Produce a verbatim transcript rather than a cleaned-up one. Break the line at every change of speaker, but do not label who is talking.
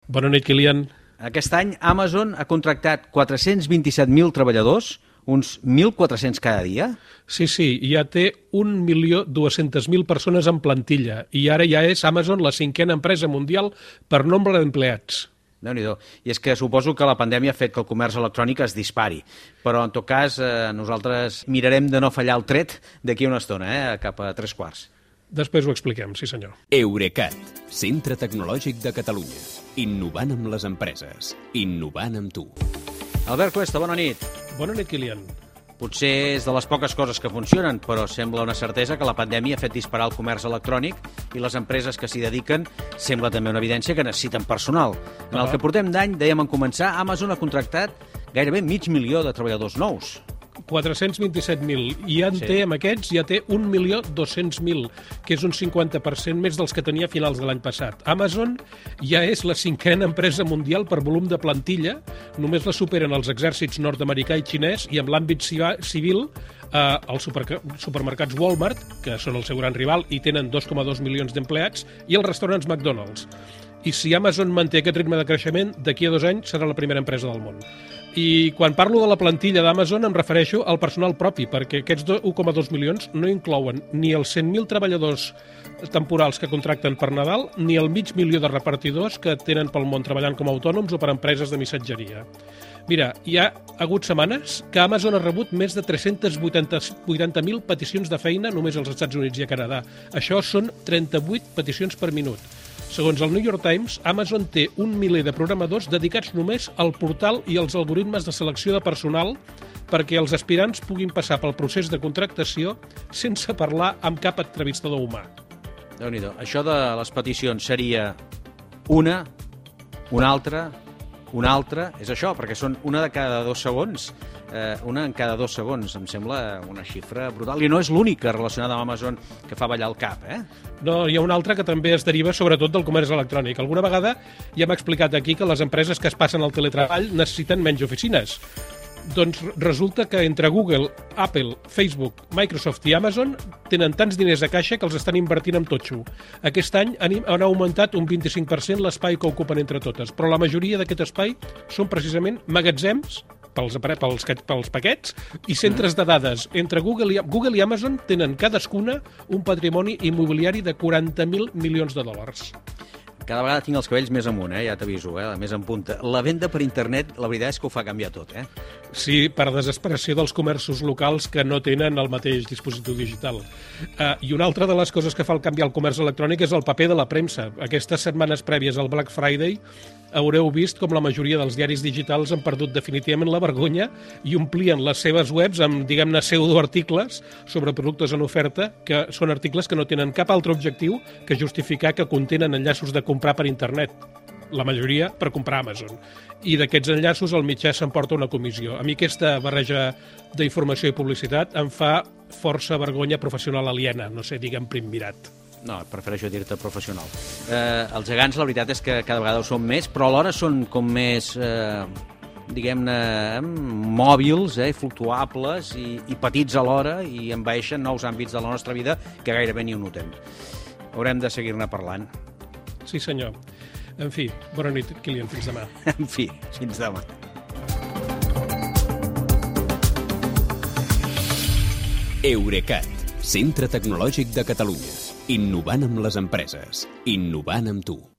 Bona nit, Kilian.
Aquest any Amazon ha contractat quatre-cents vint-i-set mil treballadors, uns mil quatre-cents cada dia.
Sí, sí, ja té un milió dues-centes mil persones en plantilla i ara ja és Amazon la cinquena empresa mundial per nombre d'empleats.
Déu-n'hi-do. I és que suposo que la pandèmia ha fet que el comerç electrònic es dispari, però en tot cas eh, nosaltres mirarem de no fallar el tret d'aquí una estona, eh, cap a tres quarts.
Després ho expliquem, sí senyor.
Eurecat, centre tecnològic de Catalunya. Innovant amb les empreses. Innovant amb tu.
Albert Cuesta, bona nit.
Bona nit, Kilian.
Potser és de les poques coses que funcionen, però sembla una certesa que la pandèmia ha fet disparar el comerç electrònic i les empreses que s'hi dediquen sembla també una evidència que necessiten personal. En el que portem d'any, dèiem en començar, Amazon ha contractat gairebé mig milió de treballadors nous.
quatre-cents vint-i-set mil. I ja en
Sí.
té, amb aquests, ja té un milió dos-cents mil, que és un cinquanta per cent més dels que tenia a finals de l'any passat. Amazon ja és la cinquena empresa mundial per volum de plantilla, només la superen els exèrcits nord-americà i xinès, i en l'àmbit civil, eh, els super, supermercats Walmart, que són el seu gran rival i tenen dos coma dos milions d'empleats, i els restaurants McDonald's. I si Amazon manté aquest ritme de creixement, d'aquí a dos anys serà la primera empresa del món. I quan parlo de la plantilla d'Amazon em refereixo al personal propi, perquè aquests un coma dos milions no inclouen ni els cent mil treballadors temporals que contracten per Nadal, ni el mig milió de repartidors que tenen pel món treballant com a autònoms o per empreses de missatgeria. Mira, hi ha hagut setmanes que Amazon ha rebut més de tres-centes vuitanta mil peticions de feina només als Estats Units i a Canadà. Això són trenta-vuit peticions per minut. Segons el New York Times, Amazon té un miler de programadors dedicats només al portal i als algoritmes de selecció de personal perquè els aspirants puguin passar pel procés de contractació sense parlar amb cap entrevistador humà.
Déu-n'hi-do. Això de les peticions seria una, una altra, una altra, és això, perquè són una de cada dos segons, eh, una en cada dos segons, em sembla una xifra brutal, i no és l'única relacionada amb Amazon que fa ballar el cap, eh?
No, hi ha una altra que també es deriva sobretot del comerç electrònic. Alguna vegada ja hem explicat aquí que les empreses que es passen al teletreball necessiten menys oficines. Doncs resulta que entre Google, Apple, Facebook, Microsoft i Amazon tenen tants diners a caixa que els estan invertint en totxo. Aquest any han augmentat un vint-i-cinc per cent l'espai que ocupen entre totes, però la majoria d'aquest espai són precisament magatzems pels, pels, pels paquets i centres de dades. Entre Google i, Google i Amazon tenen cadascuna un patrimoni immobiliari de quaranta mil milions de dòlars.
Cada vegada tinc els cabells més amunt, eh? Ja t'aviso, eh? Més en punta. La venda per internet, la veritat és que ho fa canviar tot, eh?
Sí, per desesperació dels comerços locals que no tenen el mateix dispositiu digital. Uh, I una altra de les coses que fa el canviar el comerç electrònic és el paper de la premsa. Aquestes setmanes prèvies al Black Friday haureu vist com la majoria dels diaris digitals han perdut definitivament la vergonya i omplien les seves webs amb, diguem-ne, pseudoarticles sobre productes en oferta, que són articles que no tenen cap altre objectiu que justificar que contenen enllaços de comprar per internet, la majoria per comprar a Amazon. I d'aquests enllaços el mitjà s'emporta una comissió. A mi aquesta barreja d'informació i publicitat em fa força vergonya professional aliena, no sé, diguem primmirat.
No, prefereixo dir-te professional. Eh, els gegants, la veritat és que cada vegada ho són més, però alhora són com més, eh, diguem-ne, mòbils, eh, fluctuables i, i petits alhora i envaeixen nous àmbits de la nostra vida que gairebé ni ho notem. Haurem de seguir-ne parlant.
Sí, senyor. En fi, bona nit, Kilian, fins demà.
En fi, fins demà.
Eurecat, centre tecnològic de Catalunya. Innovant amb les empreses. Innovant amb tu.